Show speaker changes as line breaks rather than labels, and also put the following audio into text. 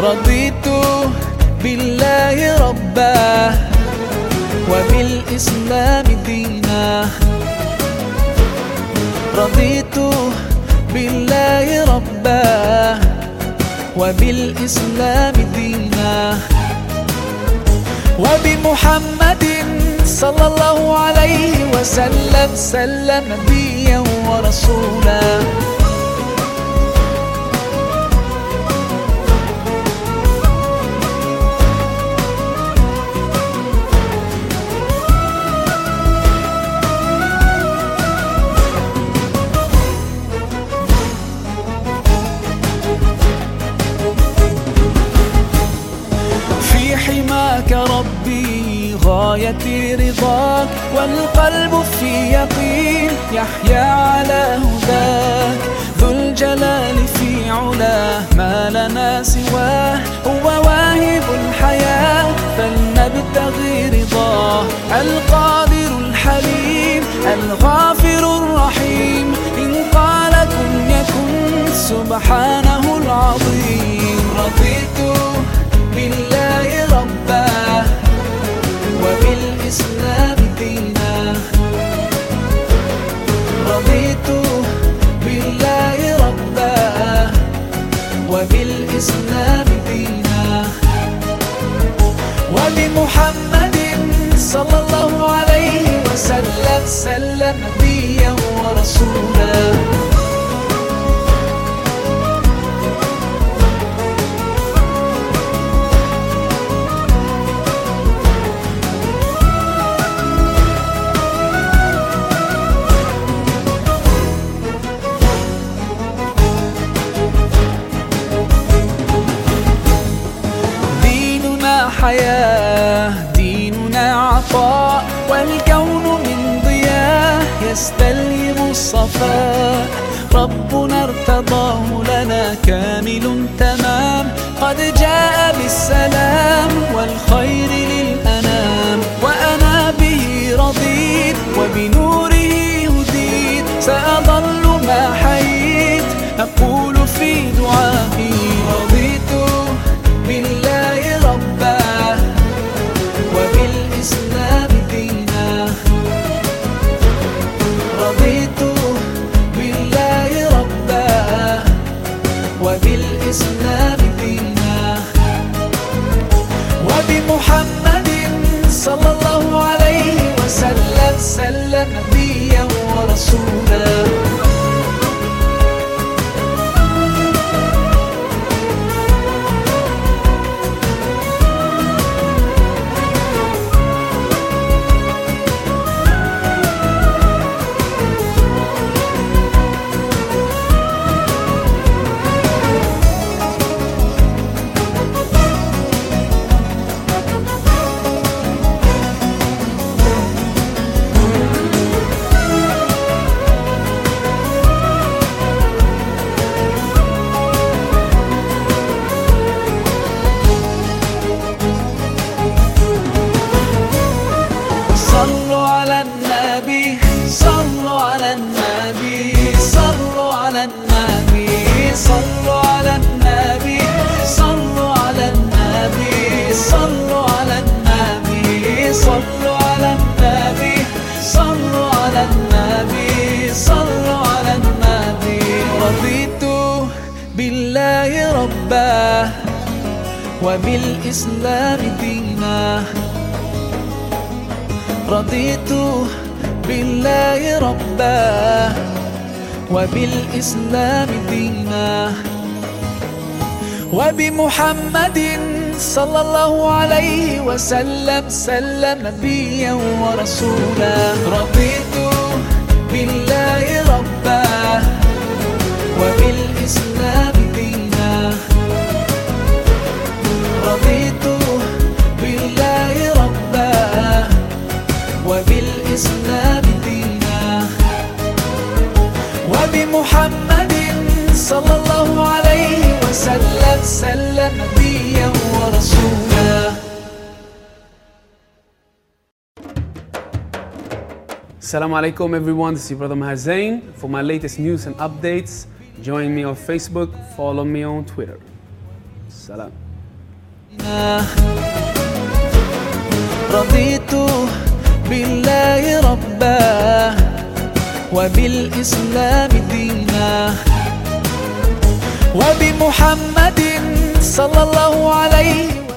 رضيت بالله ربا وبالإسلام دينا. رضيت بالله ربا وبالإسلام دينا وبمحمد صلى الله عليه وسلم نبيا ورسولا. حماك ربي غاية رضاك، والقلب في يقين يحيا على هداك. ذو الجلال في علاه ما لنا سواه، هو واهب الحياة فلنبتغي رضاه. القادر الحليم الغافر الرحيم، إن قال كن يكن سبحانه العظيم. رضيت بالله ربا وبالإسلام دينا. رضيت بالله ربا وبالإسلام دينا وبمحمد صلى الله عليه وسلم نبيا ورسولا. حياة ديننا عطاء، والكون من ضياء يستلهم الصفاء. ربنا ارتضاه لنا كامل تمام، قد جاء بالسلام والخير للأنام. وأنا به رضيت وبنوره هديت، سأظل ما حييت أقول في دعائي. رضيت بالله ربا وبالإسلام دينا. رضيت بالله ربا وبالإسلام دينا وبمحمد صلى الله عليه وسلم نبيا ورسولا. صلوا على النبي صلوا على النبي صلوا على النبي صلوا على النبي صلوا على النبي صلوا على النبي صلوا على النبي صلوا على النبي صلوا على النبي. رضيت بالله ربا وبالإسلام دينا. رضيت بالله ربا وبالإسلام دينا وبمحمد صلى الله عليه وسلم نبيا ورسولا. رضيت بالله ربا وبالإسلام دينا. رضيت بالله ربا وبالإسلام دينا وبمحمد صلى الله عليه وسلم نبيا ورسولا.
Assalamu alaikum everyone, this is your brother Maher Zain. For my latest news and updates, join me on Facebook, follow me on Twitter. Salam.
رضيت بالله ربا وبالإسلام دينا وبمحمد صلى الله عليه وسلم